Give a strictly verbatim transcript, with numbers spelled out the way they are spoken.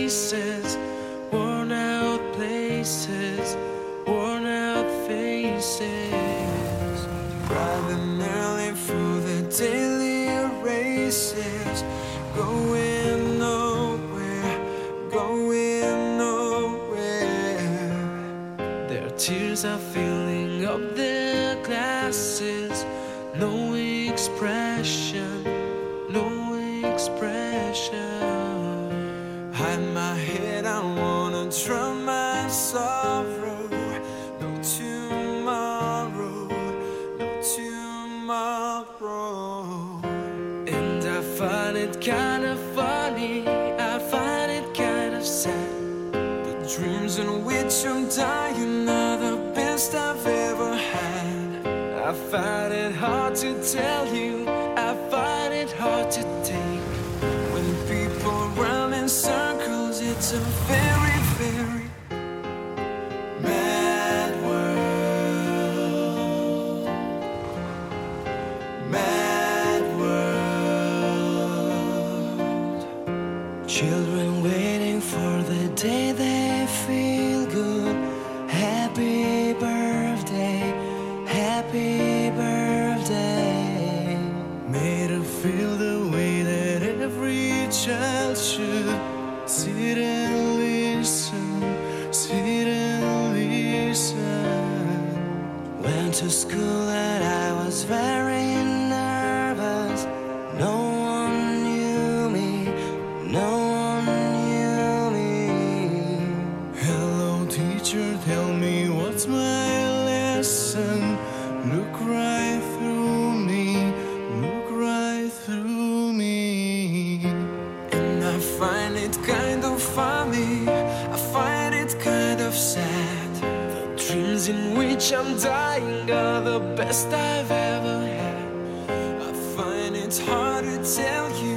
faces, worn out places, worn out faces. Driving early through the daily races, going nowhere, going nowhere. Their tears are filling up their glasses. No expression, no expression. Hide my head, I wanna drown my sorrow. No tomorrow, no tomorrow. And I find it kind of funny, I find it kind of sad. The dreams in which I'm dying are the best I've ever had. I find it hard to tell you, I find it hard to take. When people run in circles, it's a very, very mad world. Mad world. Children waiting for the day they feel good. Happy birthday, happy birthday. Made her feel the way that every child should. Sit and listen, sit and listen. Went to school and I was very nervous. No one knew me, no one knew me. Hello teacher, tell me what's my lesson. Look right through me, look right through me. And I find it kind of funny, I find it kind of sad. The dreams in which I'm dying are the best I've ever had. I find it hard to tell you